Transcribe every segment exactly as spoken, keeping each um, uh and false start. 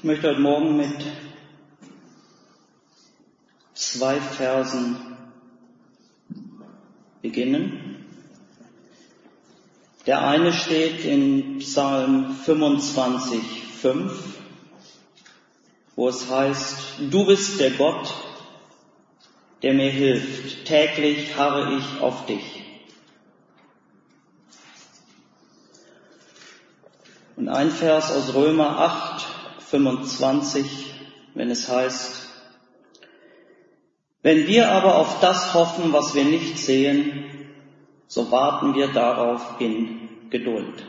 Ich möchte heute Morgen mit zwei Versen beginnen. Der eine steht in Psalm fünfundzwanzig, fünf, wo es heißt: Du bist der Gott, der mir hilft. Täglich harre ich auf dich. Und ein Vers aus Römer acht, fünfundzwanzig, wenn es heißt: Wenn wir aber auf das hoffen, was wir nicht sehen, so warten wir darauf in Geduld.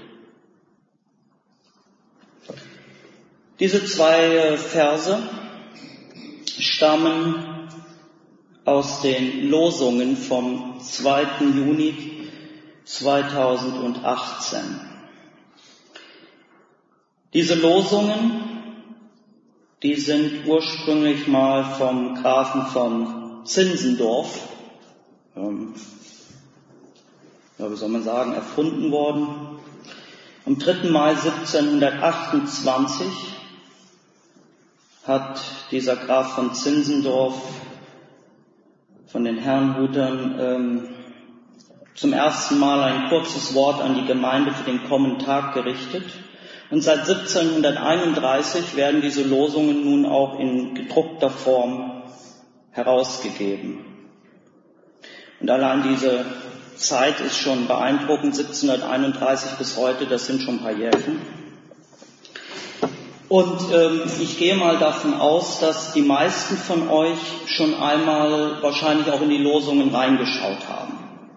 Diese zwei Verse stammen aus den Losungen vom zweiten Juni zweitausendachtzehn. Diese Losungen, die sind ursprünglich mal vom Grafen von Zinzendorf, ähm, ja, wie soll man sagen, erfunden worden. Am dritten Mai siebzehnhundertachtundzwanzig hat dieser Graf von Zinzendorf von den Herrnhutern ähm, zum ersten Mal ein kurzes Wort an die Gemeinde für den kommenden Tag gerichtet. Und seit siebzehnhunderteinunddreißig werden diese Losungen nun auch in gedruckter Form herausgegeben. Und allein diese Zeit ist schon beeindruckend, siebzehnhunderteinunddreißig bis heute, das sind schon ein paar Jährchen. Und ähm, ich gehe mal davon aus, dass die meisten von euch schon einmal wahrscheinlich auch in die Losungen reingeschaut haben.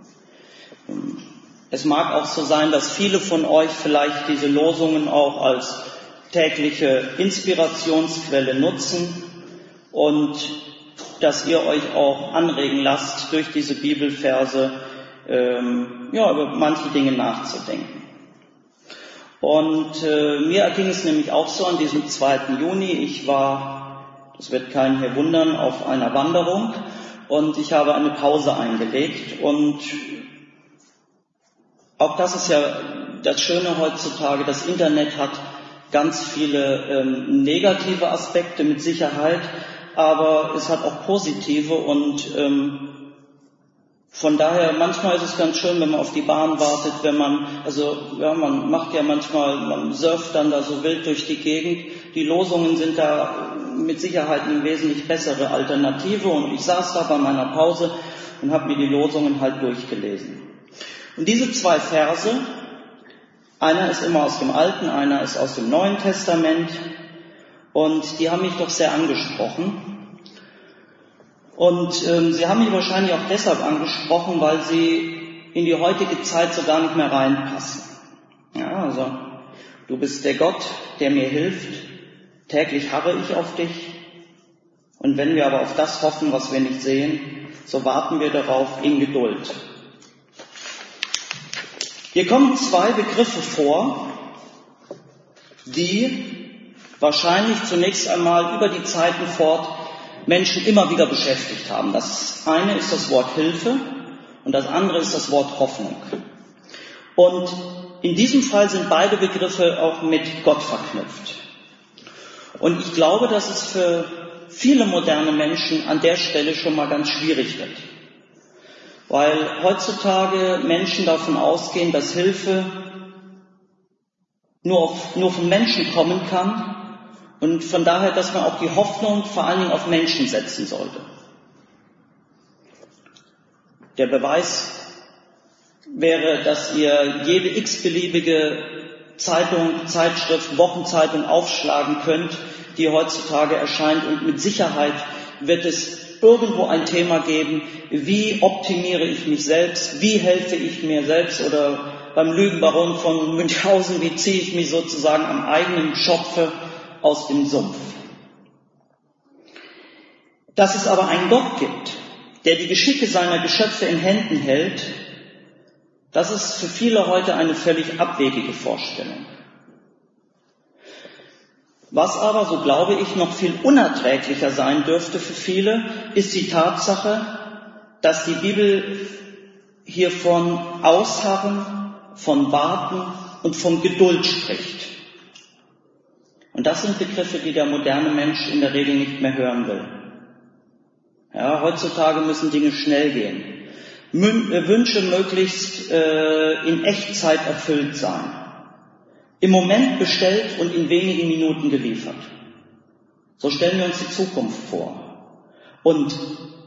Es mag auch so sein, dass viele von euch vielleicht diese Losungen auch als tägliche Inspirationsquelle nutzen und dass ihr euch auch anregen lasst, durch diese Bibelverse ähm, ja, über manche Dinge nachzudenken. Und äh, mir erging es nämlich auch so an diesem zweiten Juni. Ich war, das wird keinen hier wundern, auf einer Wanderung und ich habe eine Pause eingelegt. Und auch das ist ja das Schöne heutzutage, das Internet hat ganz viele ähm, negative Aspekte mit Sicherheit, aber es hat auch positive und ähm, von daher, manchmal ist es ganz schön, wenn man auf die Bahn wartet, wenn man, also ja, man macht ja manchmal, man surft dann da so wild durch die Gegend. Die Losungen sind da mit Sicherheit eine wesentlich bessere Alternative und ich saß da bei meiner Pause und habe mir die Losungen halt durchgelesen. Und diese zwei Verse, einer ist immer aus dem Alten, einer ist aus dem Neuen Testament und die haben mich doch sehr angesprochen. Und ähm, sie haben mich wahrscheinlich auch deshalb angesprochen, weil sie in die heutige Zeit so gar nicht mehr reinpassen. Ja, also, du bist der Gott, der mir hilft, täglich harre ich auf dich. Und wenn wir aber auf das hoffen, was wir nicht sehen, so warten wir darauf in Geduld. Hier kommen zwei Begriffe vor, die wahrscheinlich zunächst einmal über die Zeiten fort Menschen immer wieder beschäftigt haben. Das eine ist das Wort Hilfe und das andere ist das Wort Hoffnung. Und in diesem Fall sind beide Begriffe auch mit Gott verknüpft. Und ich glaube, dass es für viele moderne Menschen an der Stelle schon mal ganz schwierig wird. Weil heutzutage Menschen davon ausgehen, dass Hilfe nur, auf, nur von Menschen kommen kann und von daher, dass man auch die Hoffnung vor allen Dingen auf Menschen setzen sollte. Der Beweis wäre, dass ihr jede x-beliebige Zeitung, Zeitschrift, Wochenzeitung aufschlagen könnt, die heutzutage erscheint und mit Sicherheit wird es irgendwo ein Thema geben, wie optimiere ich mich selbst, wie helfe ich mir selbst oder beim Lügenbaron von Münchhausen, wie ziehe ich mich sozusagen am eigenen Schopfe aus dem Sumpf. Dass es aber einen Gott gibt, der die Geschicke seiner Geschöpfe in Händen hält, das ist für viele heute eine völlig abwegige Vorstellung. Was aber, so glaube ich, noch viel unerträglicher sein dürfte für viele, ist die Tatsache, dass die Bibel hier von Ausharren, von Warten und von Geduld spricht. Und das sind Begriffe, die der moderne Mensch in der Regel nicht mehr hören will. Ja, heutzutage müssen Dinge schnell gehen. Mün- äh, Wünsche möglichst äh, in Echtzeit erfüllt sein. Im Moment bestellt und in wenigen Minuten geliefert. So stellen wir uns die Zukunft vor. Und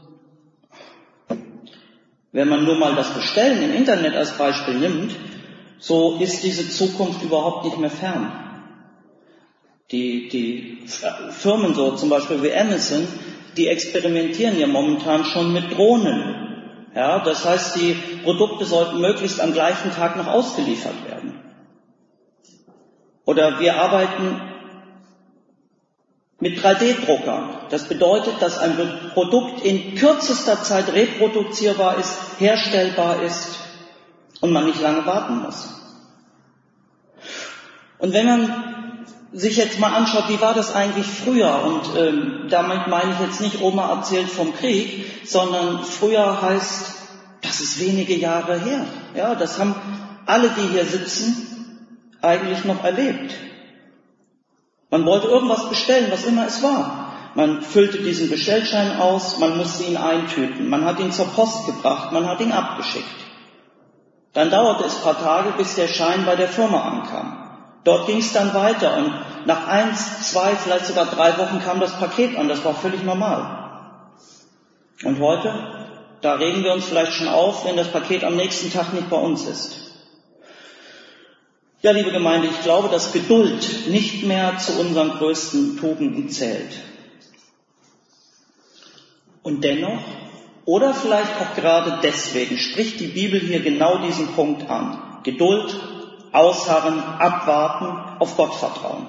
wenn man nur mal das Bestellen im Internet als Beispiel nimmt, so ist diese Zukunft überhaupt nicht mehr fern. Die, die Firmen, so zum Beispiel wie Amazon, die experimentieren ja momentan schon mit Drohnen. Ja, das heißt, die Produkte sollten möglichst am gleichen Tag noch ausgeliefert werden. Oder wir arbeiten mit drei D Druckern. Das bedeutet, dass ein Produkt in kürzester Zeit reproduzierbar ist, herstellbar ist und man nicht lange warten muss. Und wenn man sich jetzt mal anschaut, wie war das eigentlich früher? Und ähm, damit meine ich jetzt nicht Oma erzählt vom Krieg, sondern früher heißt, das ist wenige Jahre her. Ja, das haben alle, die hier sitzen, eigentlich noch erlebt. Man wollte irgendwas bestellen, was immer es war. Man füllte diesen Bestellschein aus, man musste ihn eintüten, man hat ihn zur Post gebracht, man hat ihn abgeschickt. Dann dauerte es ein paar Tage, bis der Schein bei der Firma ankam. Dort ging es dann weiter und nach eins, zwei, vielleicht sogar drei Wochen kam das Paket an, das war völlig normal. Und heute, da regen wir uns vielleicht schon auf, wenn das Paket am nächsten Tag nicht bei uns ist. Ja, liebe Gemeinde, ich glaube, dass Geduld nicht mehr zu unseren größten Tugenden zählt. Und dennoch, oder vielleicht auch gerade deswegen, spricht die Bibel hier genau diesen Punkt an. Geduld, ausharren, abwarten, auf Gott vertrauen.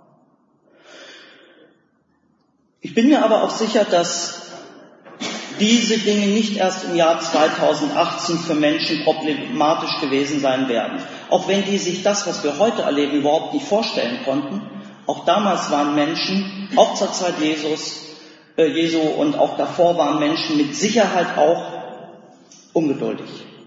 Ich bin mir aber auch sicher, dass diese Dinge nicht erst im Jahr zweitausendachtzehn für Menschen problematisch gewesen sein werden. Auch wenn die sich das, was wir heute erleben, überhaupt nicht vorstellen konnten. Auch damals waren Menschen, auch zur Zeit Jesus, äh, Jesu und auch davor waren Menschen mit Sicherheit auch ungeduldig.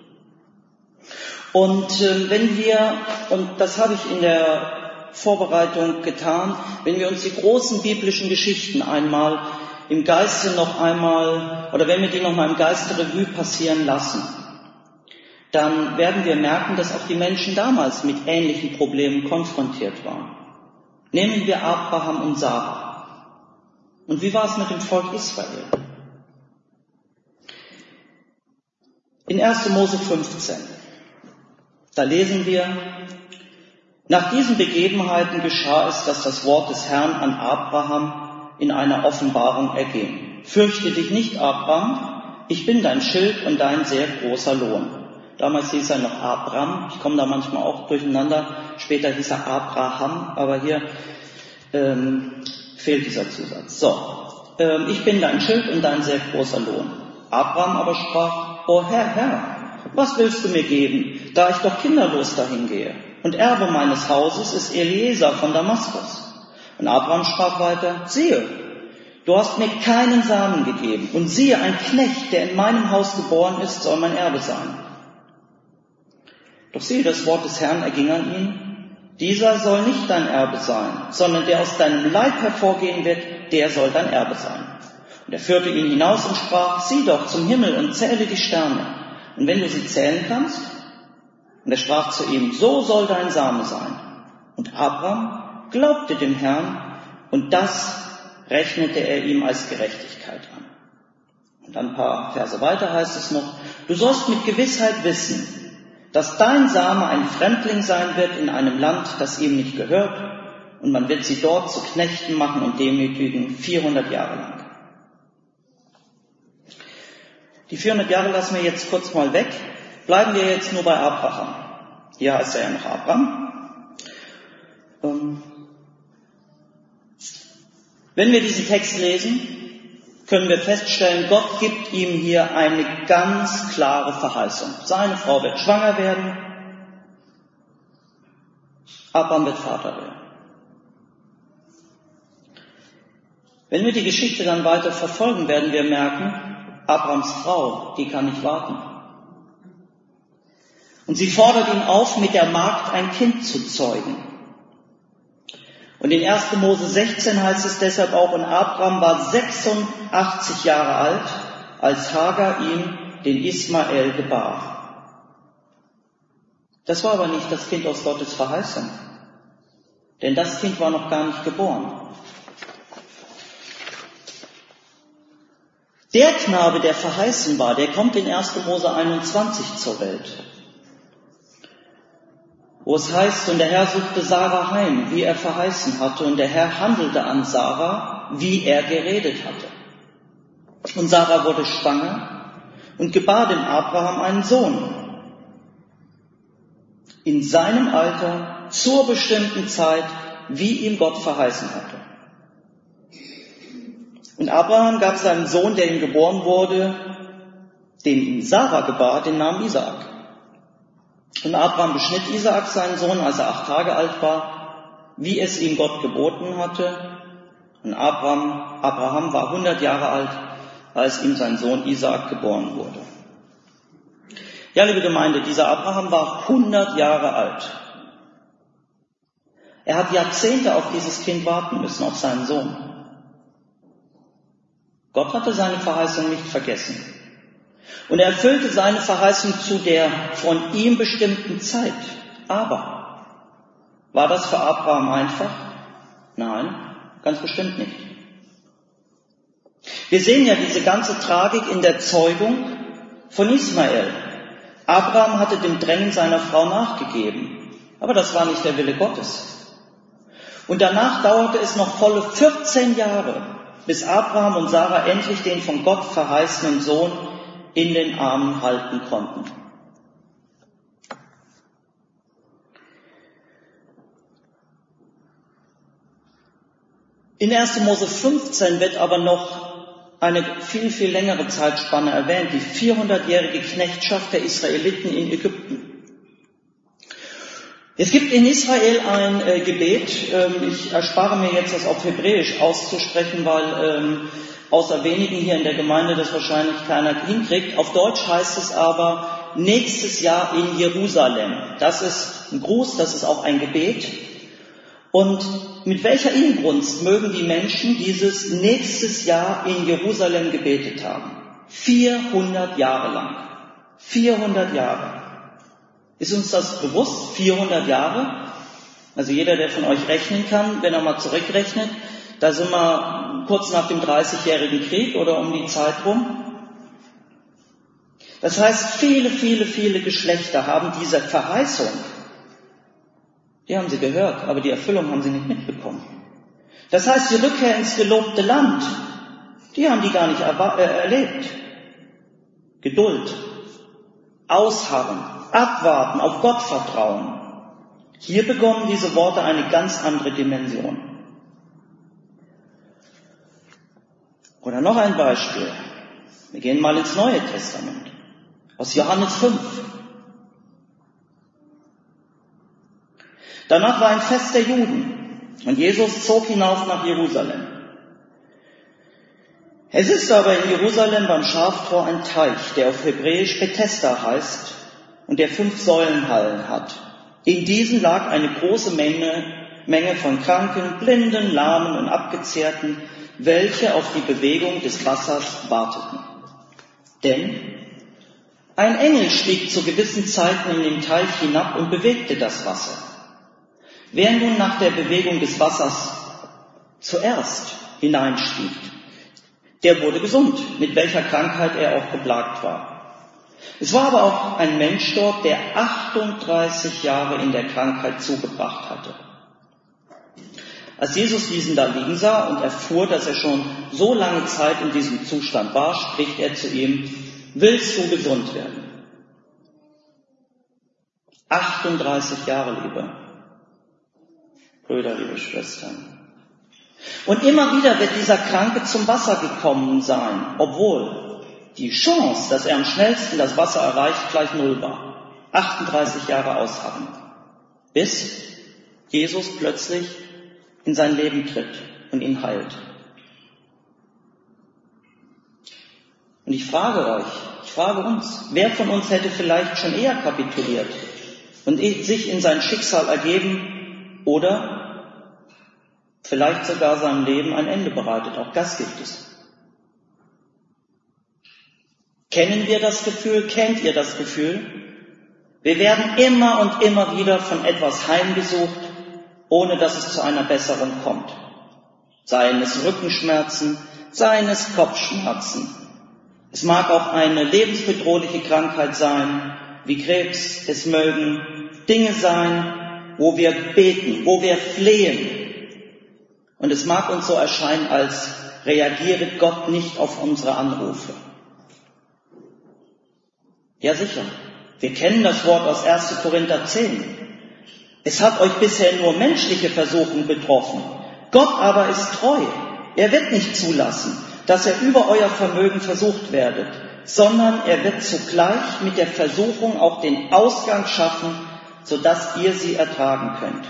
Und äh, wenn wir, und das habe ich in der Vorbereitung getan, wenn wir uns die großen biblischen Geschichten einmal im Geiste noch einmal, oder wenn wir die noch mal im Geiste Revue passieren lassen, dann werden wir merken, dass auch die Menschen damals mit ähnlichen Problemen konfrontiert waren. Nehmen wir Abraham und Sarah. Und wie war es mit dem Volk Israel? In erster Mose fünfzehn, da lesen wir, nach diesen Begebenheiten geschah es, dass das Wort des Herrn an Abraham in einer Offenbarung erging. Fürchte dich nicht, Abraham, ich bin dein Schild und dein sehr großer Lohn. Damals hieß er noch Abram, ich komme da manchmal auch durcheinander, später hieß er Abraham, aber hier ähm, fehlt dieser Zusatz. So, ähm, ich bin dein Schild und dein sehr großer Lohn. Abraham aber sprach, o Herr, Herr, was willst du mir geben, da ich doch kinderlos dahin gehe? Und Erbe meines Hauses ist Eliezer von Damaskus. Und Abraham sprach weiter, siehe, du hast mir keinen Samen gegeben, und siehe, ein Knecht, der in meinem Haus geboren ist, soll mein Erbe sein. Doch siehe, das Wort des Herrn erging an ihn, dieser soll nicht dein Erbe sein, sondern der aus deinem Leib hervorgehen wird, der soll dein Erbe sein. Und er führte ihn hinaus und sprach, sieh doch zum Himmel und zähle die Sterne, und wenn du sie zählen kannst, und er sprach zu ihm, so soll dein Same sein. Und Abraham glaubte dem Herrn, und das rechnete er ihm als Gerechtigkeit an. Und dann ein paar Verse weiter heißt es noch, du sollst mit Gewissheit wissen, dass dein Same ein Fremdling sein wird in einem Land, das ihm nicht gehört, und man wird sie dort zu Knechten machen und demütigen vierhundert Jahre lang. Die vierhundert Jahre lassen wir jetzt kurz mal weg, bleiben wir jetzt nur bei Abraham. Hier heißt er ja noch Abraham. Ähm, Wenn wir diesen Text lesen, können wir feststellen, Gott gibt ihm hier eine ganz klare Verheißung. Seine Frau wird schwanger werden, Abraham wird Vater werden. Wenn wir die Geschichte dann weiter verfolgen, werden wir merken, Abrahams Frau, die kann nicht warten. Und sie fordert ihn auf, mit der Magd ein Kind zu zeugen. Und in erster Mose sechzehn heißt es deshalb auch, und Abraham war sechsundachtzig Jahre alt, als Hagar ihm den Ismael gebar. Das war aber nicht das Kind aus Gottes Verheißung, denn das Kind war noch gar nicht geboren. Der Knabe, der verheißen war, der kommt in erster Mose einundzwanzig zur Welt, wo es heißt, und der Herr suchte Sarah heim, wie er verheißen hatte, und der Herr handelte an Sarah, wie er geredet hatte. Und Sarah wurde schwanger und gebar dem Abraham einen Sohn. In seinem Alter, zur bestimmten Zeit, wie ihm Gott verheißen hatte. Und Abraham gab seinem Sohn, der ihm geboren wurde, den ihm Sarah gebar, den Namen Isaak. Und Abraham beschnitt Isaak, seinen Sohn, als er acht Tage alt war, wie es ihm Gott geboten hatte. Und Abraham, Abraham war hundert Jahre alt, als ihm sein Sohn Isaak geboren wurde. Ja, liebe Gemeinde, dieser Abraham war hundert Jahre alt. Er hat Jahrzehnte auf dieses Kind warten müssen, auf seinen Sohn. Gott hatte seine Verheißung nicht vergessen. Und er erfüllte seine Verheißung zu der von ihm bestimmten Zeit. Aber war das für Abraham einfach? Nein, ganz bestimmt nicht. Wir sehen ja diese ganze Tragik in der Zeugung von Ismael. Abraham hatte dem Drängen seiner Frau nachgegeben, aber das war nicht der Wille Gottes. Und danach dauerte es noch volle vierzehn Jahre, bis Abraham und Sarah endlich den von Gott verheißenen Sohn in den Armen halten konnten. In erster Mose fünfzehn wird aber noch eine viel, viel längere Zeitspanne erwähnt, die vierhundertjährige Knechtschaft der Israeliten in Ägypten. Es gibt in Israel ein äh, Gebet, ähm, ich erspare mir jetzt das auf Hebräisch auszusprechen, weil ähm, außer wenigen hier in der Gemeinde das wahrscheinlich keiner hinkriegt. Auf Deutsch heißt es aber nächstes Jahr in Jerusalem. Das ist ein Gruß, das ist auch ein Gebet. Und mit welcher Inbrunst mögen die Menschen dieses nächstes Jahr in Jerusalem gebetet haben? vierhundert Jahre lang. vierhundert Jahre. Ist uns das bewusst? vierhundert Jahre? Also jeder, der von euch rechnen kann, wenn er mal zurückrechnet, da sind wir kurz nach dem dreißigjährigen Krieg oder um die Zeit rum. Das heißt, viele, viele, viele Geschlechter haben diese Verheißung, die haben sie gehört, aber die Erfüllung haben sie nicht mitbekommen. Das heißt, die Rückkehr ins gelobte Land, die haben die gar nicht erwa- äh, erlebt. Geduld, ausharren, abwarten, auf Gott vertrauen. Hier bekommen diese Worte eine ganz andere Dimension. Oder noch ein Beispiel. Wir gehen mal ins Neue Testament. Aus Johannes fünf. Danach war ein Fest der Juden und Jesus zog hinauf nach Jerusalem. Es ist aber in Jerusalem beim Schaftor ein Teich, der auf Hebräisch Bethesda heißt und der fünf Säulenhallen hat. In diesen lag eine große Menge, Menge von Kranken, Blinden, Lahmen und Abgezehrten, welche auf die Bewegung des Wassers warteten. Denn ein Engel stieg zu gewissen Zeiten in den Teich hinab und bewegte das Wasser. Wer nun nach der Bewegung des Wassers zuerst hineinstieg, der wurde gesund, mit welcher Krankheit er auch geplagt war. Es war aber auch ein Mensch dort, der achtunddreißig Jahre in der Krankheit zugebracht hatte. Als Jesus diesen da liegen sah und erfuhr, dass er schon so lange Zeit in diesem Zustand war, spricht er zu ihm: Willst du gesund werden? achtunddreißig Jahre, liebe Brüder, liebe Schwestern. Und immer wieder wird dieser Kranke zum Wasser gekommen sein, obwohl die Chance, dass er am schnellsten das Wasser erreicht, gleich null war. achtunddreißig Jahre ausharren, bis Jesus plötzlich in sein Leben tritt und ihn heilt. Und ich frage euch, ich frage uns, wer von uns hätte vielleicht schon eher kapituliert und sich in sein Schicksal ergeben oder vielleicht sogar seinem Leben ein Ende bereitet. Auch das gibt es. Kennen wir das Gefühl? Kennt ihr das Gefühl? Wir werden immer und immer wieder von etwas heimgesucht, ohne dass es zu einer Besserung kommt. Seien es Rückenschmerzen, seien es Kopfschmerzen. Es mag auch eine lebensbedrohliche Krankheit sein, wie Krebs. Es mögen Dinge sein, wo wir beten, wo wir flehen. Und es mag uns so erscheinen, als reagiere Gott nicht auf unsere Anrufe. Ja sicher, wir kennen das Wort aus erster Korinther zehn. Es hat euch bisher nur menschliche Versuchung betroffen. Gott aber ist treu. Er wird nicht zulassen, dass ihr über euer Vermögen versucht werdet, sondern er wird zugleich mit der Versuchung auch den Ausgang schaffen, sodass ihr sie ertragen könnt.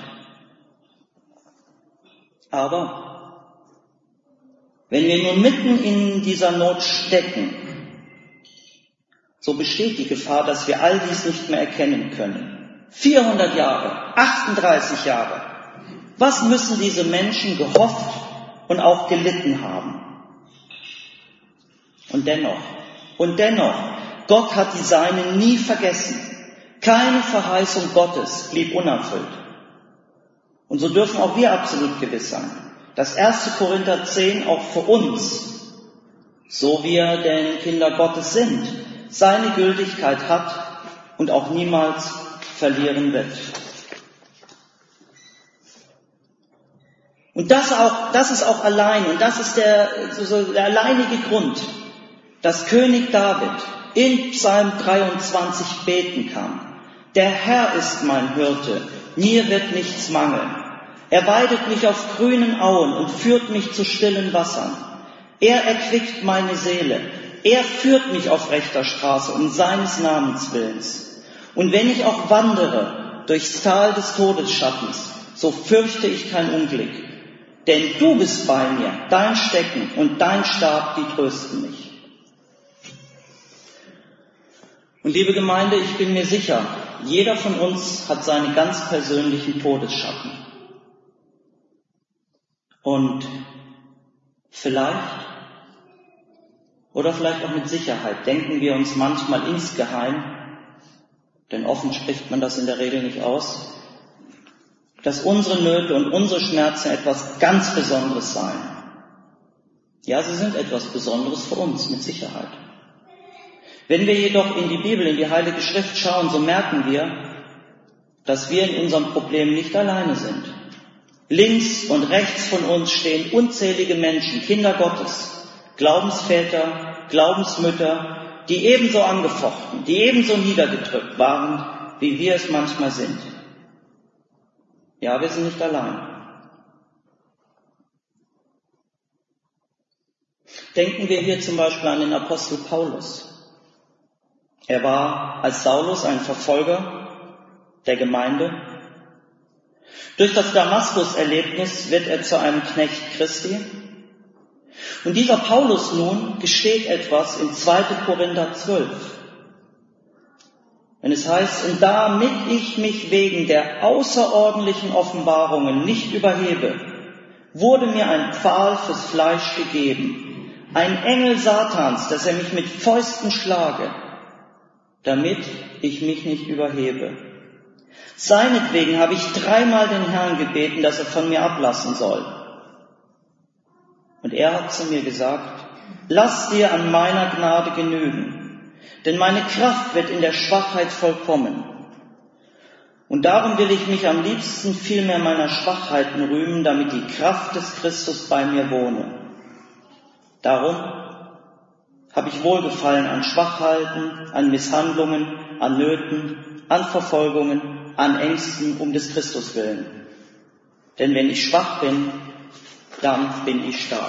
Aber wenn wir nun mitten in dieser Not stecken, so besteht die Gefahr, dass wir all dies nicht mehr erkennen können. vierhundert Jahre, achtunddreißig Jahre. Was müssen diese Menschen gehofft und auch gelitten haben? Und dennoch, und dennoch, Gott hat die Seinen nie vergessen. Keine Verheißung Gottes blieb unerfüllt. Und so dürfen auch wir absolut gewiss sein, dass erster Korinther zehn auch für uns, so wir denn Kinder Gottes sind, seine Gültigkeit hat und auch niemals verlieren wird. Und das auch, das ist auch allein, und das ist der, so der alleinige Grund, dass König David in Psalm dreiundzwanzig beten kann. Der Herr ist mein Hirte, mir wird nichts mangeln. Er weidet mich auf grünen Auen und führt mich zu stillen Wassern. Er erquickt meine Seele. Er führt mich auf rechter Straße um seines Namens willens. Und wenn ich auch wandere durchs Tal des Todesschattens, so fürchte ich kein Unglück. Denn du bist bei mir, dein Stecken und dein Stab, die trösten mich. Und liebe Gemeinde, ich bin mir sicher, jeder von uns hat seine ganz persönlichen Todesschatten. Und vielleicht, oder vielleicht auch mit Sicherheit, denken wir uns manchmal insgeheim, denn offen spricht man das in der Regel nicht aus, dass unsere Nöte und unsere Schmerzen etwas ganz Besonderes seien. Ja, sie sind etwas Besonderes für uns, mit Sicherheit. Wenn wir jedoch in die Bibel, in die Heilige Schrift schauen, so merken wir, dass wir in unserem Problem nicht alleine sind. Links und rechts von uns stehen unzählige Menschen, Kinder Gottes, Glaubensväter, Glaubensmütter, die ebenso angefochten, die ebenso niedergedrückt waren, wie wir es manchmal sind. Ja, wir sind nicht allein. Denken wir hier zum Beispiel an den Apostel Paulus. Er war als Saulus ein Verfolger der Gemeinde. Durch das Damaskus-Erlebnis wird er zu einem Knecht Christi. Und dieser Paulus nun gesteht etwas in zweiter Korinther zwölf. Wenn es heißt, und damit ich mich wegen der außerordentlichen Offenbarungen nicht überhebe, wurde mir ein Pfahl fürs Fleisch gegeben, ein Engel Satans, dass er mich mit Fäusten schlage, damit ich mich nicht überhebe. Seinetwegen habe ich dreimal den Herrn gebeten, dass er von mir ablassen soll. Und er hat zu mir gesagt, lass dir an meiner Gnade genügen, denn meine Kraft wird in der Schwachheit vollkommen. Und darum will ich mich am liebsten vielmehr meiner Schwachheiten rühmen, damit die Kraft des Christus bei mir wohne. Darum habe ich Wohlgefallen an Schwachheiten, an Misshandlungen, an Nöten, an Verfolgungen, an Ängsten um des Christus willen. Denn wenn ich schwach bin, dann bin ich stark.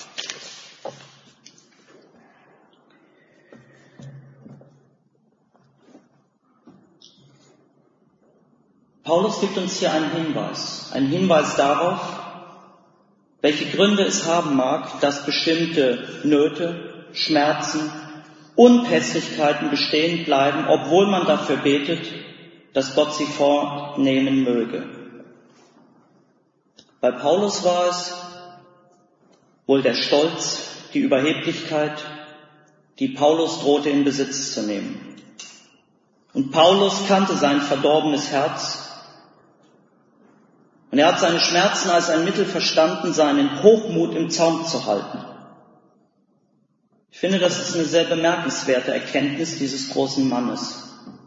Paulus gibt uns hier einen Hinweis, einen Hinweis darauf, welche Gründe es haben mag, dass bestimmte Nöte, Schmerzen, Unpässlichkeiten bestehen bleiben, obwohl man dafür betet, dass Gott sie vornehmen möge. Bei Paulus war es wohl der Stolz, die Überheblichkeit, die Paulus drohte in Besitz zu nehmen. Und Paulus kannte sein verdorbenes Herz und er hat seine Schmerzen als ein Mittel verstanden, seinen Hochmut im Zaum zu halten. Ich finde, das ist eine sehr bemerkenswerte Erkenntnis dieses großen Mannes.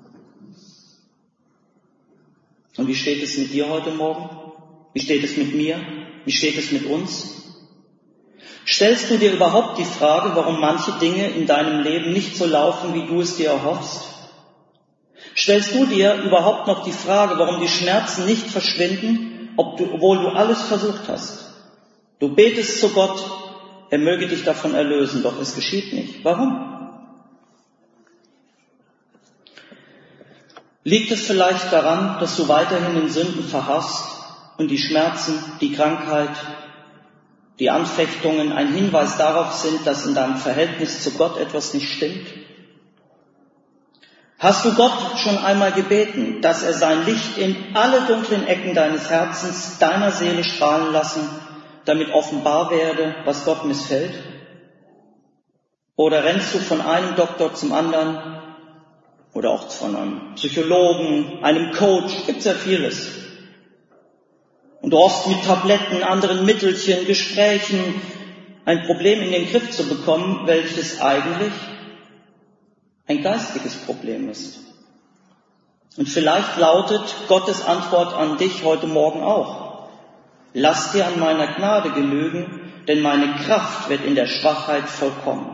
Und wie steht es mit dir heute Morgen? Wie steht es mit mir? Wie steht es mit uns? Stellst du dir überhaupt die Frage, warum manche Dinge in deinem Leben nicht so laufen, wie du es dir erhoffst? Stellst du dir überhaupt noch die Frage, warum die Schmerzen nicht verschwinden, obwohl du alles versucht hast? Du betest zu Gott, er möge dich davon erlösen, doch es geschieht nicht. Warum? Liegt es vielleicht daran, dass du weiterhin in Sünden verharrst und die Schmerzen, die Krankheit, die Anfechtungen ein Hinweis darauf sind, dass in deinem Verhältnis zu Gott etwas nicht stimmt? Hast du Gott schon einmal gebeten, dass er sein Licht in alle dunklen Ecken deines Herzens, deiner Seele strahlen lassen, damit offenbar werde, was Gott missfällt? Oder rennst du von einem Doktor zum anderen oder auch von einem Psychologen, einem Coach, gibt's ja vieles. Und du hoffst mit Tabletten, anderen Mittelchen, Gesprächen ein Problem in den Griff zu bekommen, welches eigentlich ein geistiges Problem ist. Und vielleicht lautet Gottes Antwort an dich heute Morgen auch: Lass dir an meiner Gnade genügen, denn meine Kraft wird in der Schwachheit vollkommen.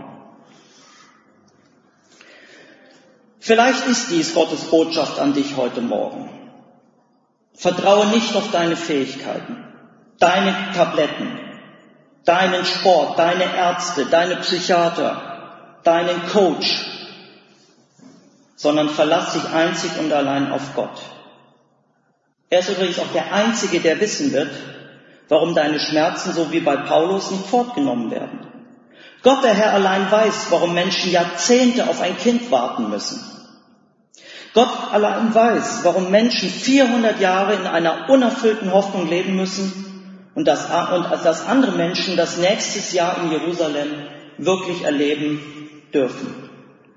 Vielleicht ist dies Gottes Botschaft an dich heute Morgen. Vertraue nicht auf deine Fähigkeiten, deine Tabletten, deinen Sport, deine Ärzte, deine Psychiater, deinen Coach, sondern verlass dich einzig und allein auf Gott. Er ist übrigens auch der Einzige, der wissen wird, warum deine Schmerzen, so wie bei Paulus, nicht fortgenommen werden. Gott, der Herr, allein weiß, warum Menschen Jahrzehnte auf ein Kind warten müssen. Gott allein weiß, warum Menschen vierhundert Jahre in einer unerfüllten Hoffnung leben müssen und dass, und dass andere Menschen das nächste Jahr in Jerusalem wirklich erleben dürfen.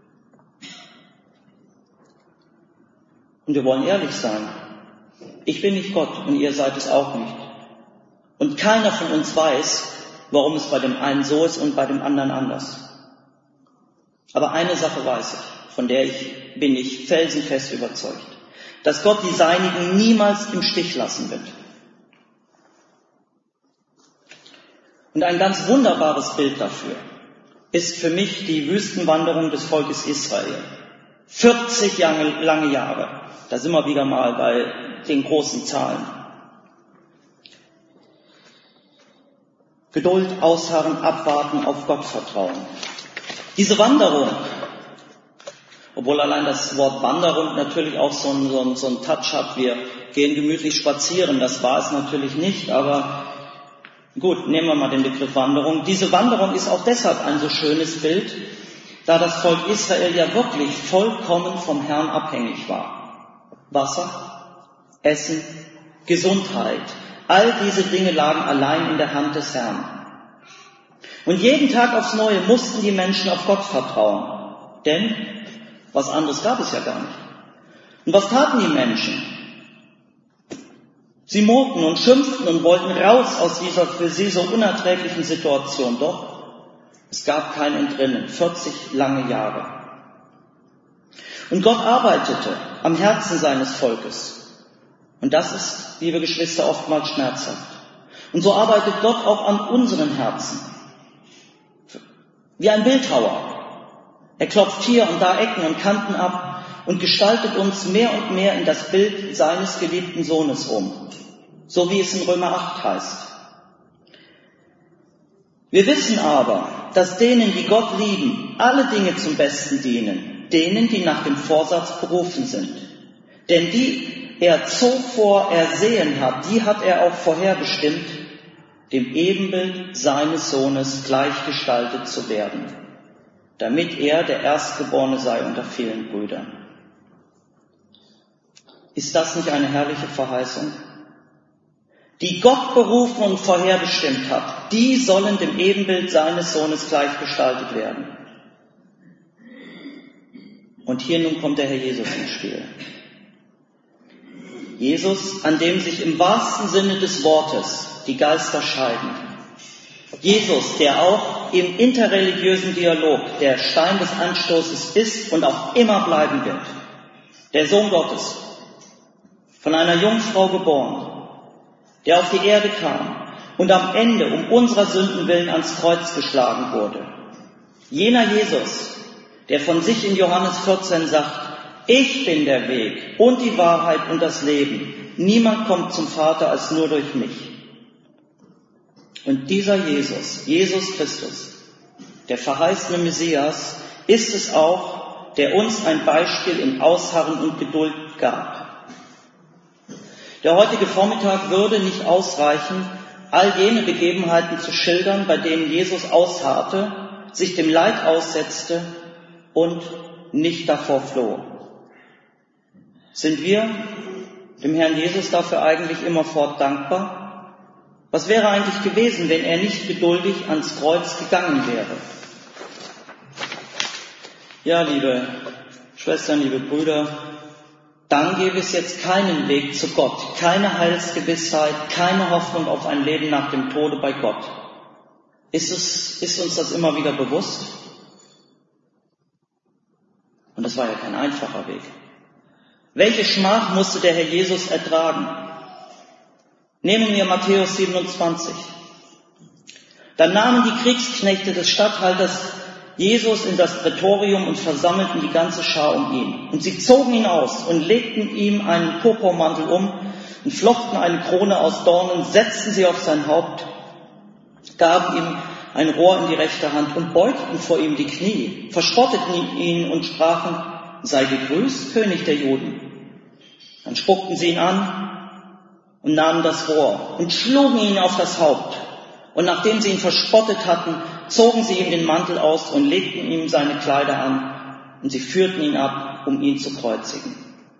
Und wir wollen ehrlich sein. Ich bin nicht Gott und ihr seid es auch nicht. Und keiner von uns weiß, warum es bei dem einen so ist und bei dem anderen anders. Aber eine Sache weiß ich, von der ich, bin ich felsenfest überzeugt, dass Gott die Seinigen niemals im Stich lassen wird. Und ein ganz wunderbares Bild dafür ist für mich die Wüstenwanderung des Volkes Israel. vierzig lange Jahre. Da sind wir wieder mal bei den großen Zahlen. Geduld, ausharren, abwarten, auf Gott vertrauen. Diese Wanderung, obwohl allein das Wort Wanderung natürlich auch so einen, so einen, so einen Touch hat, wir gehen gemütlich spazieren, das war es natürlich nicht, aber gut, nehmen wir mal den Begriff Wanderung. Diese Wanderung ist auch deshalb ein so schönes Bild, da das Volk Israel ja wirklich vollkommen vom Herrn abhängig war. Wasser, Essen, Gesundheit, all diese Dinge lagen allein in der Hand des Herrn. Und jeden Tag aufs Neue mussten die Menschen auf Gott vertrauen, denn was anderes gab es ja gar nicht. Und was taten die Menschen? Sie murrten und schimpften und wollten raus aus dieser für sie so unerträglichen Situation. Doch es gab kein Entrinnen, vierzig lange Jahre. Und Gott arbeitete am Herzen seines Volkes. Und das ist, liebe Geschwister, oftmals schmerzhaft. Und so arbeitet Gott auch an unseren Herzen. Wie ein Bildhauer. Er klopft hier und da Ecken und Kanten ab und gestaltet uns mehr und mehr in das Bild seines geliebten Sohnes um. So wie es in Römer acht heißt. Wir wissen aber, dass denen, die Gott lieben, alle Dinge zum Besten dienen, denen, die nach dem Vorsatz berufen sind. Denn die er zuvor ersehen hat, die hat er auch vorherbestimmt, dem Ebenbild seines Sohnes gleichgestaltet zu werden, damit er der Erstgeborene sei unter vielen Brüdern. Ist das nicht eine herrliche Verheißung? die Gott berufen und vorherbestimmt hat, die sollen dem Ebenbild seines Sohnes gleichgestaltet werden. Und hier nun kommt der Herr Jesus ins Spiel. Jesus, an dem sich im wahrsten Sinne des Wortes die Geister scheiden. Jesus, der auch im interreligiösen Dialog der Stein des Anstoßes ist und auch immer bleiben wird. Der Sohn Gottes, von einer Jungfrau geboren, der auf die Erde kam und am Ende um unserer Sünden willen ans Kreuz geschlagen wurde. Jener Jesus, der von sich in Johannes vierzehn sagt, ich bin der Weg und die Wahrheit und das Leben. Niemand kommt zum Vater als nur durch mich. Und dieser Jesus, Jesus Christus, der verheißene Messias, ist es auch, der uns ein Beispiel in Ausharren und Geduld gab. Der heutige Vormittag würde nicht ausreichen, all jene Begebenheiten zu schildern, bei denen Jesus ausharrte, sich dem Leid aussetzte und nicht davor floh. Sind wir dem Herrn Jesus dafür eigentlich immerfort dankbar? Was wäre eigentlich gewesen, wenn er nicht geduldig ans Kreuz gegangen wäre? Ja, liebe Schwestern, liebe Brüder, dann gäbe es jetzt keinen Weg zu Gott, keine Heilsgewissheit, keine Hoffnung auf ein Leben nach dem Tode bei Gott. Ist es, ist uns das immer wieder bewusst? Und das war ja kein einfacher Weg. Welche Schmach musste der Herr Jesus ertragen? Nehmen wir Matthäus siebenundzwanzig. Dann nahmen die Kriegsknechte des Statthalters Jesus in das Prätorium und versammelten die ganze Schar um ihn. Und sie zogen ihn aus und legten ihm einen Purpurmantel um und flochten eine Krone aus Dornen, setzten sie auf sein Haupt, gaben ihm ein Rohr in die rechte Hand und beugten vor ihm die Knie, verspotteten ihn und sprachen, sei gegrüßt, König der Juden. Dann spuckten sie ihn an und nahmen das Rohr und schlugen ihn auf das Haupt. Und nachdem sie ihn verspottet hatten, zogen sie ihm den Mantel aus und legten ihm seine Kleider an. Und sie führten ihn ab, um ihn zu kreuzigen.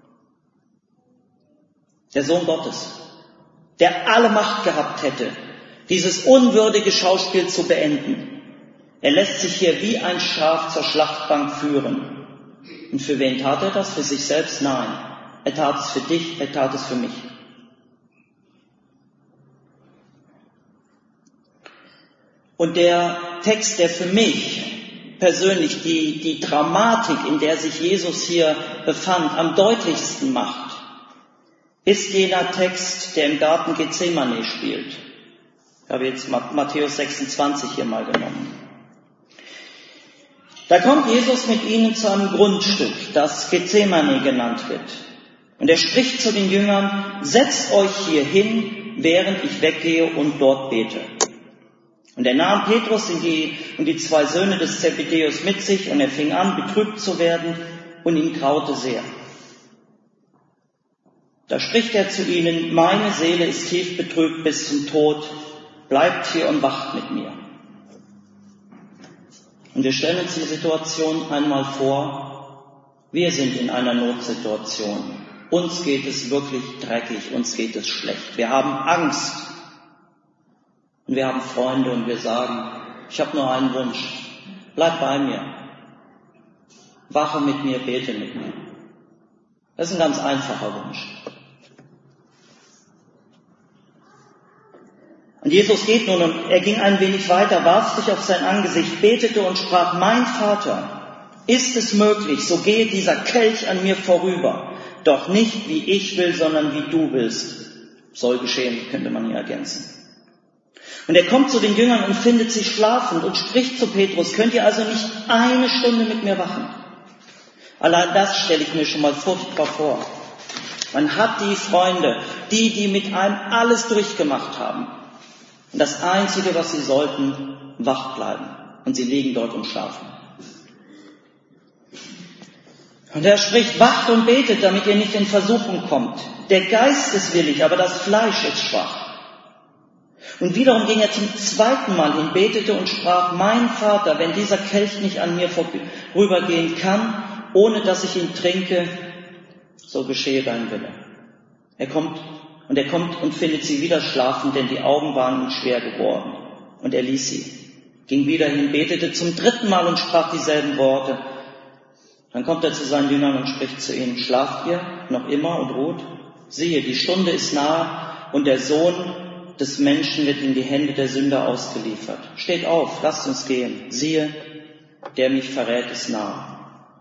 Der Sohn Gottes, der alle Macht gehabt hätte, dieses unwürdige Schauspiel zu beenden. Er lässt sich hier wie ein Schaf zur Schlachtbank führen. Und für wen tat er das? Für sich selbst? Nein. Er tat es für dich, er tat es für mich. Und der Text, der für mich persönlich die, die Dramatik, in der sich Jesus hier befand, am deutlichsten macht, ist jener Text, der im Garten Gethsemane spielt. Ich habe jetzt Matthäus sechsundzwanzig hier mal genommen. Da kommt Jesus mit ihnen zu einem Grundstück, das Gethsemane genannt wird. Und er spricht zu den Jüngern, setzt euch hier hin, während ich weggehe und dort bete. Und er nahm Petrus und die, und die zwei Söhne des Zebedäus mit sich und er fing an, betrübt zu werden und ihm graute sehr. Da spricht er zu ihnen, meine Seele ist tief betrübt bis zum Tod, bleibt hier und wacht mit mir. Und wir stellen uns die Situation einmal vor, wir sind in einer Notsituation. Uns geht es wirklich dreckig, uns geht es schlecht. Wir haben Angst und wir haben Freunde und wir sagen, ich habe nur einen Wunsch, bleib bei mir, wache mit mir, bete mit mir. Das ist ein ganz einfacher Wunsch. Und Jesus geht nun und er ging ein wenig weiter, warf sich auf sein Angesicht, betete und sprach, mein Vater, ist es möglich, so gehe dieser Kelch an mir vorüber. Doch nicht wie ich will, sondern wie du willst. Soll geschehen, könnte man hier ergänzen. Und er kommt zu den Jüngern und findet sie schlafend und spricht zu Petrus, könnt ihr also nicht eine Stunde mit mir wachen? Allein das stelle ich mir schon mal furchtbar vor. Man hat die Freunde, die, die mit einem alles durchgemacht haben. Und das Einzige, was sie sollten, wach bleiben. Und sie liegen dort und schlafen. Und er spricht, wacht und betet, damit ihr nicht in Versuchung kommt. Der Geist ist willig, aber das Fleisch ist schwach. Und wiederum ging er zum zweiten Mal hin, betete und sprach, mein Vater, wenn dieser Kelch nicht an mir vorübergehen kann, ohne dass ich ihn trinke, so geschehe dein Wille. Er kommt Und er kommt und findet sie wieder schlafend, denn die Augen waren ihm schwer geworden. Und er ließ sie, ging wieder hin, betete zum dritten Mal und sprach dieselben Worte. Dann kommt er zu seinen Jüngern und spricht zu ihnen: Schlaft ihr noch immer und ruht? Siehe, die Stunde ist nahe und der Sohn des Menschen wird in die Hände der Sünder ausgeliefert. Steht auf, lasst uns gehen. Siehe, der mich verrät, ist nahe.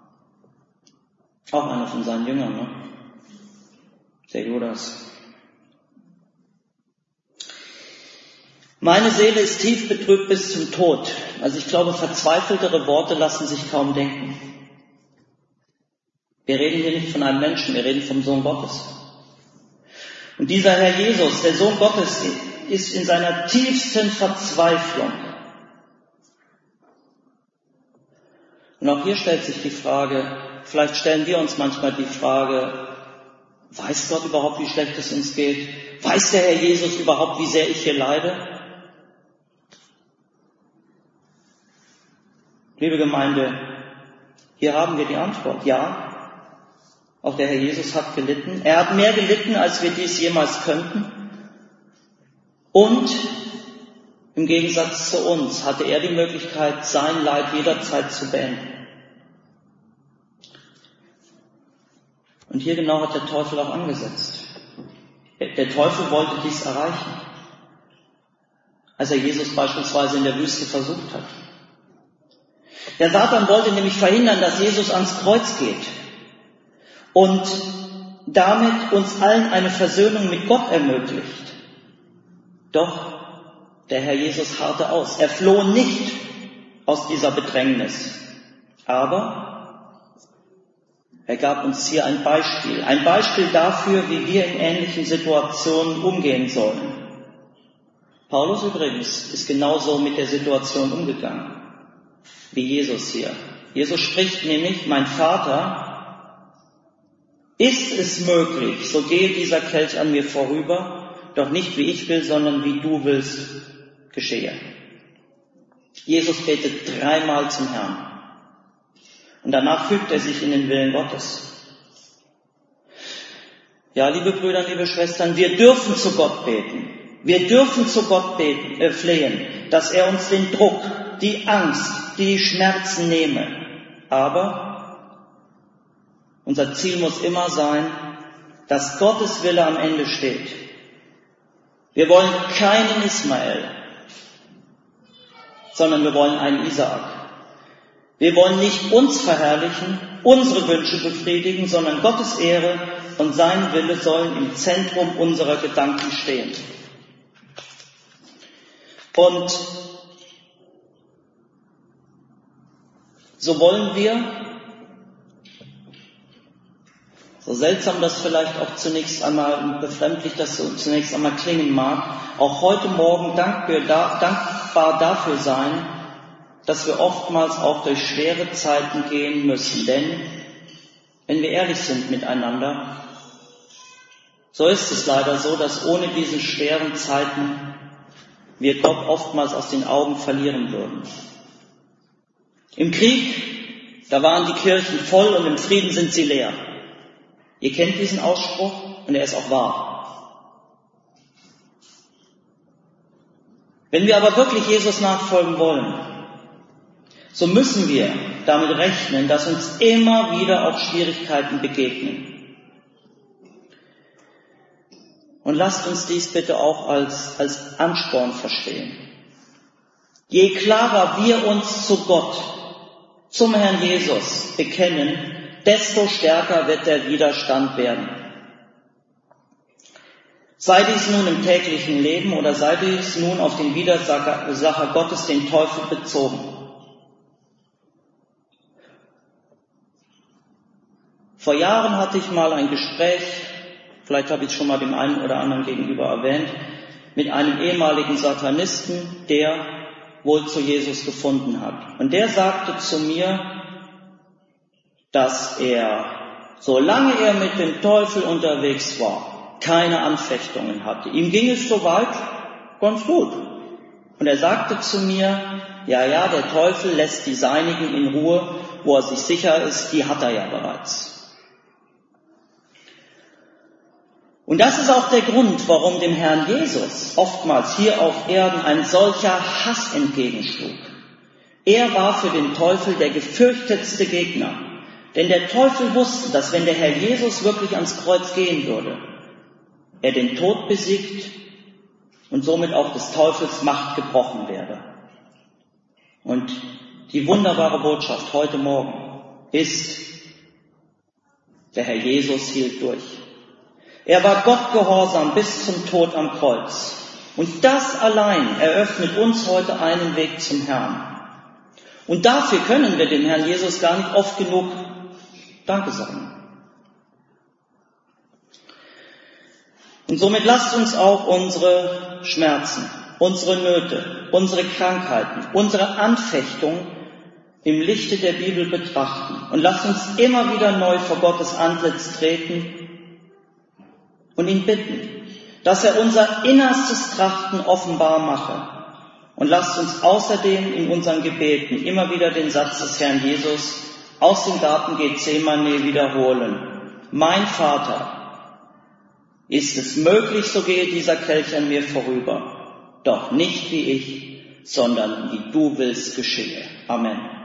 Auch einer von seinen Jüngern, ne? Der Judas. Meine Seele ist tief betrübt bis zum Tod. Also ich glaube, verzweifeltere Worte lassen sich kaum denken. Wir reden hier nicht von einem Menschen, wir reden vom Sohn Gottes. Und dieser Herr Jesus, der Sohn Gottes, ist in seiner tiefsten Verzweiflung. Und auch hier stellt sich die Frage, vielleicht stellen wir uns manchmal die Frage, weiß Gott überhaupt, wie schlecht es uns geht? Weiß der Herr Jesus überhaupt, wie sehr ich hier leide? Liebe Gemeinde, hier haben wir die Antwort. Ja, auch der Herr Jesus hat gelitten. Er hat mehr gelitten, als wir dies jemals könnten. Und im Gegensatz zu uns hatte er die Möglichkeit, sein Leid jederzeit zu beenden. Und hier genau hat der Teufel auch angesetzt. Der Teufel wollte dies erreichen, als er Jesus beispielsweise in der Wüste versucht hat. Der Satan wollte nämlich verhindern, dass Jesus ans Kreuz geht und damit uns allen eine Versöhnung mit Gott ermöglicht. Doch der Herr Jesus harrte aus. Er floh nicht aus dieser Bedrängnis. Aber er gab uns hier ein Beispiel. Ein Beispiel dafür, wie wir in ähnlichen Situationen umgehen sollen. Paulus übrigens ist genauso mit der Situation umgegangen wie Jesus hier. Jesus spricht nämlich: Mein Vater, ist es möglich, so gehe dieser Kelch an mir vorüber, doch nicht wie ich will, sondern wie du willst, geschehe. Jesus betet dreimal zum Herrn. Und danach fügt er sich in den Willen Gottes. Ja, liebe Brüder, liebe Schwestern, wir dürfen zu Gott beten. Wir dürfen zu Gott beten, äh, flehen, dass er uns den Druck, die Angst, die Schmerzen nehme. Aber unser Ziel muss immer sein, dass Gottes Wille am Ende steht. Wir wollen keinen Ismael, sondern wir wollen einen Isaak. Wir wollen nicht uns verherrlichen, unsere Wünsche befriedigen, sondern Gottes Ehre und sein Wille sollen im Zentrum unserer Gedanken stehen. Und so wollen wir, so seltsam das vielleicht auch zunächst einmal, befremdlich das so zunächst einmal klingen mag, auch heute Morgen dankbar, dankbar dafür sein, dass wir oftmals auch durch schwere Zeiten gehen müssen. Denn, wenn wir ehrlich sind miteinander, so ist es leider so, dass ohne diese schweren Zeiten wir Gott oftmals aus den Augen verlieren würden. Im Krieg, da waren die Kirchen voll und im Frieden sind sie leer. Ihr kennt diesen Ausspruch und er ist auch wahr. Wenn wir aber wirklich Jesus nachfolgen wollen, so müssen wir damit rechnen, dass uns immer wieder auch Schwierigkeiten begegnen. Und lasst uns dies bitte auch als, als Ansporn verstehen. Je klarer wir uns zu Gott, zum Herrn Jesus bekennen, desto stärker wird der Widerstand werden. Sei dies nun im täglichen Leben oder sei dies nun auf den Widersacher Gottes, den Teufel, bezogen. Vor Jahren hatte ich mal ein Gespräch, vielleicht habe ich es schon mal dem einen oder anderen gegenüber erwähnt, mit einem ehemaligen Satanisten, der wohl zu Jesus gefunden hat. Und der sagte zu mir, dass er, solange er mit dem Teufel unterwegs war, keine Anfechtungen hatte. Ihm ging es soweit ganz gut. Und er sagte zu mir, ja, ja, der Teufel lässt die Seinigen in Ruhe, wo er sich sicher ist, die hat er ja bereits. Und das ist auch der Grund, warum dem Herrn Jesus oftmals hier auf Erden ein solcher Hass entgegenschlug. Er war für den Teufel der gefürchtetste Gegner. Denn der Teufel wusste, dass wenn der Herr Jesus wirklich ans Kreuz gehen würde, er den Tod besiegt und somit auch des Teufels Macht gebrochen wäre. Und die wunderbare Botschaft heute Morgen ist, der Herr Jesus hielt durch. Er war Gott gehorsam bis zum Tod am Kreuz. Und das allein eröffnet uns heute einen Weg zum Herrn. Und dafür können wir dem Herrn Jesus gar nicht oft genug Danke sagen. Und somit lasst uns auch unsere Schmerzen, unsere Nöte, unsere Krankheiten, unsere Anfechtung im Lichte der Bibel betrachten. Und lasst uns immer wieder neu vor Gottes Antlitz treten und ihn bitten, dass er unser innerstes Trachten offenbar mache. Und lasst uns außerdem in unseren Gebeten immer wieder den Satz des Herrn Jesus aus dem Garten Gethsemane wiederholen. Mein Vater, ist es möglich, so gehe dieser Kelch an mir vorüber. Doch nicht wie ich, sondern wie du willst geschehe. Amen.